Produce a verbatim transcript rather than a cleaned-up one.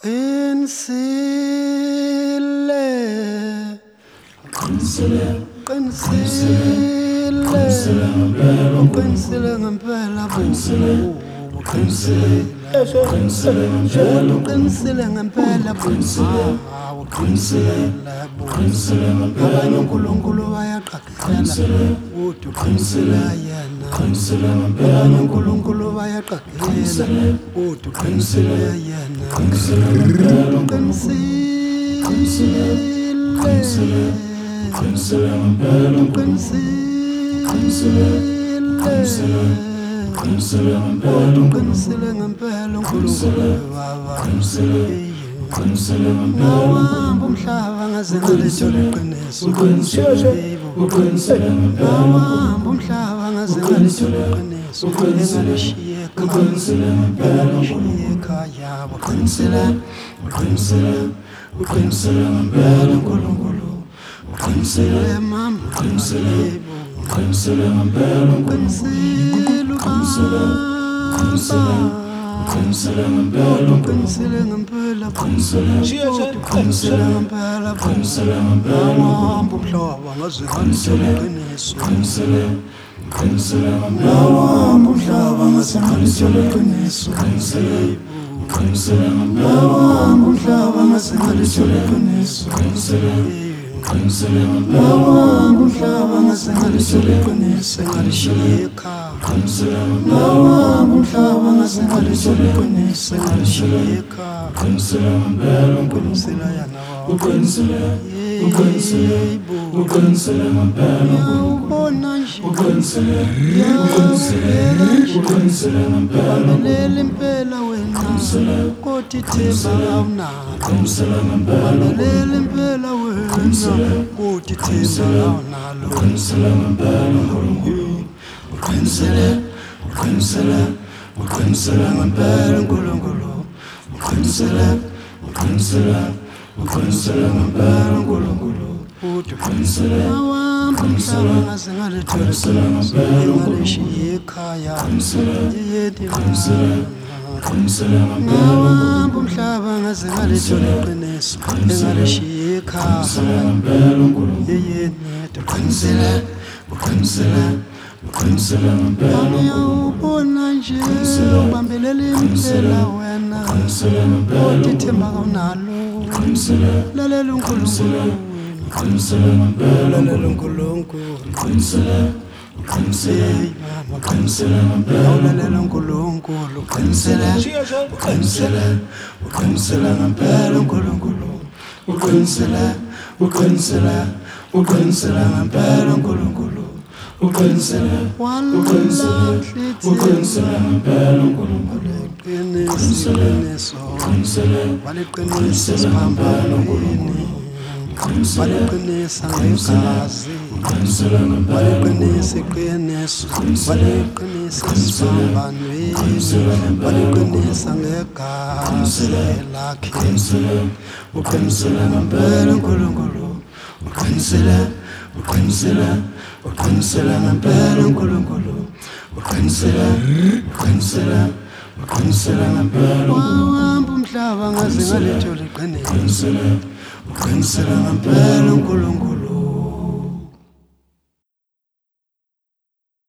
qinisile qinisile qinisile qinisile ngempela qinisile qinisile qinisile ngempela qinisile qinisile ngempela abanye uNkulunkulu bayaqaqela uthi qinisile yena qinisile ngempela abanye uNkulunkulu bayaqaqela uthi qinisile yena qinisile ngempela qinisile qinisile qinisile ngempela qinisile qinisile qinisile ngempela qinisile ngempela uNkulunkulu baba qinisile qinisile ngempela nawahamba umhlaba ngaze ngalethole iqiniso uqinisile uqinisile ngempela nawahamba umhlaba ngaze ngalethole iqiniso engalishiye uqinisile ngempela ekhaya uqinisile uqinisile uqinisile ngempela uNkulunkulu uqinisile mama uqinisile uqinisile ngempela uqinisile uqinisile uqinisile uqinisile ngempela uqinisile ngempela uqinisile uqinisile ngempela uqinisile ngempela nawahamba umhlaba ngaze ngalethole iqiniso uqinisile uqinisile ngempela nawahamba umhlaba ngaze ngalethole iqiniso uqinisile uqinisile ngempela nawahamba umhlaba ngaze ngalethole iqiniso uqinisile uqinisile ngempela nawahamba umhlaba ngaze ngalethole iqiniso engalishiye ekhaya uqinisile ngempela nawahamba umhlaba ngaze ngalethole iqiniso engalishiye ekhaya uqinisile ngempela uqinisile yana uqinisile uqinisile uqinisile ngempela ubona nje uqinisile uqinisile uqinisile ngempela leli impela wena kodwa ithemba awunalo uqinisile ngempela leli impela wena kodwa ithemba awunalo uqinisile ngempela uqinisile uqinisile uqinisile ngempela uNkulunkulu uqinisile uqinisile uqinisile ngempela uNkulunkulu uqinisile nawahamba umhlaba ngaze ngalethole iqiniso engalishiye ekhaya yedi uqinisile ngempela nawahamba umhlaba ngaze ngalethole iqiniso engalishiye ekhaya ngempela uNkulunkulu yedi uqinisile uqinisile uqinisile ngempela uyawubona nje ubambelela impela wena uqinisile ngempela kodwa ithemba awunalo uqinisile lalela uNkulunkulu uqinisile ngempela lalela uNkulunkulu uqinisile uqinisile uqinisile ngempela lalela uNkulunkulu uqinisile uqinisile uqinisile ngempela uNkulunkulu uqinisile uqinisile uqinisile ngempela uNkulunkulu uqinisile uqinisile uqinisile ngempela uNkulunkulu iqiniso uqinisile waliqinisa isiphambano waliqinisa ngegazi uqinisile ngempela waliqinisa iqiniso waliqinisa esiphambanweni waliqinisa ngegazi lakhe uqinisile ngempela uNkulunkulu uqinisile uqinisile uqinisile ngempela uNkulunkulu uqinisile uqinisile uqinisile ngempela wahamba umhlaba ngaze ngalethole iqiniso uqinisile uqinisile ngempela uNkulunkulu